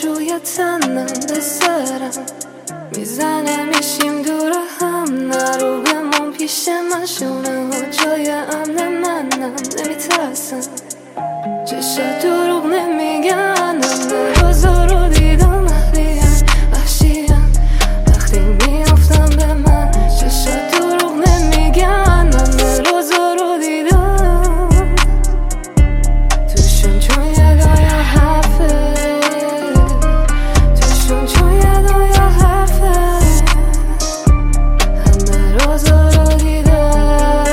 روی تنم به سرم میزنه میشیم دور هم، نرو بمون پیش من، شونه ها جای امن منم، نمیترسم چشا دروغ نمیگن، همه روزا رو دیدم اهلیم وحشیم وقتی میافتم به من، چشا دروغ نمیگن، همه روزا رو دیدم توشون چون یدای حرفه، توشون چون یدای حرفه، همه روزا رو دیدم.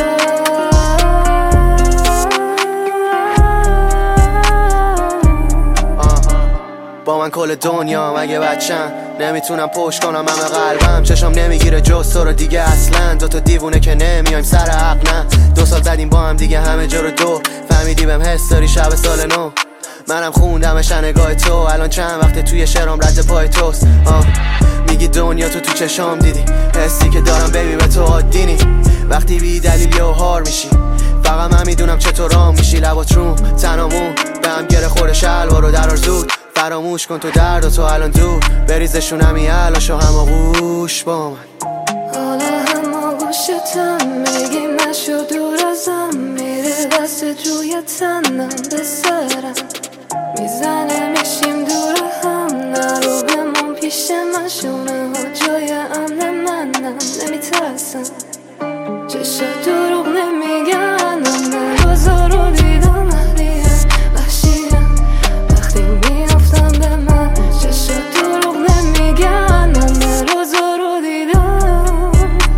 با من کل دنیا مگه بچم، نمیتونم پشت کنم همه قلبم، چشم نمیگیره جز تو رو دیگه اصلا، دوتا دیوونه که نمیایم سر حق، نه 2 سال زدیم با هم دیگه همه جا رو دو، فهمیدی بهم حس داری شب سال نو، منم خوندمش نگاه تو، الان چند وقته توی شعرام رد پای توست، میگی دنیا تو چشام دیدی، حسی که دارم ببین به تو عادی نی، وقتی بی دلیل یه هار میشی، فقط من میدونم چطور رام میشی، لبات روم تنامون به هم گره خورده، شلوار رو در زود فراموش کن تو درد و تو الان دور، بریزشون همی علاشو هماغوش با من، حالا هماغوشتم میگی نشو دور ازم، میره دستت روی تنم به سرم میزنه میشیم دور هم، نرو بمون پیش من، شونه ها جای امن منم، نمیترسم چشا دروغ نمیگن، همه روزا رو دیدم اهلیم وحشیم وقتی میافتم به من، چشا دروغ نمیگن، همه روزا رو دیدم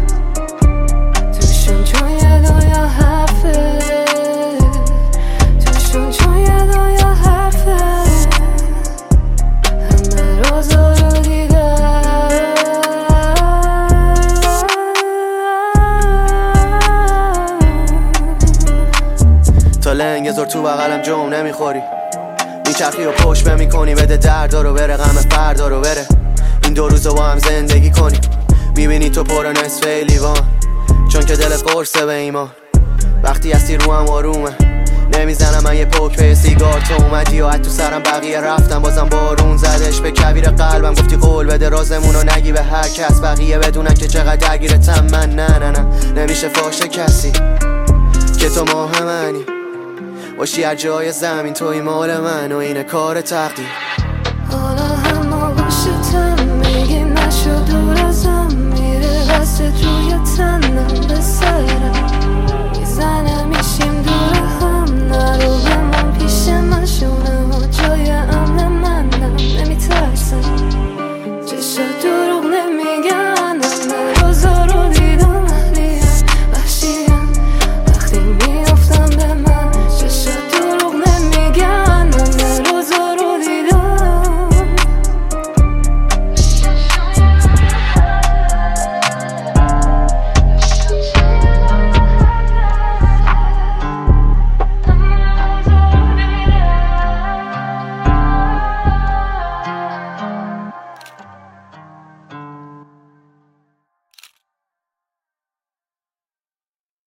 توشون چون یدای حرفه، توشون چون یدای حرفه، همه روزا رو دیدم. تا لنگ زور تو بغلم جم نمیخوری، میچرخی و پشت میکنی، بده دردا رو بره غم فردا رو بره، این 2 روزو با هم زندگی کنی، میبینی تو پر نصف لیوان، چون که دلت قرصه به ایمان، وقتی هستی رو هم آرومه، نمیزنم من یه پوک به سیگار، تو اومدی و تو سرم بقیه رفتم، بازم بارون زدش به کویر قلبم، گفتی قول بده رازمونو نگی به هر کس، بقیه بدونن که چقدر درگیرتم من، نه نمیشه فاشه کسی که تو ماه منی، باشی هر جای زمین توی مال من و اینه کار تقدیر. حالا هماغوشتم میگی نشو دور ازم، میره دستت روی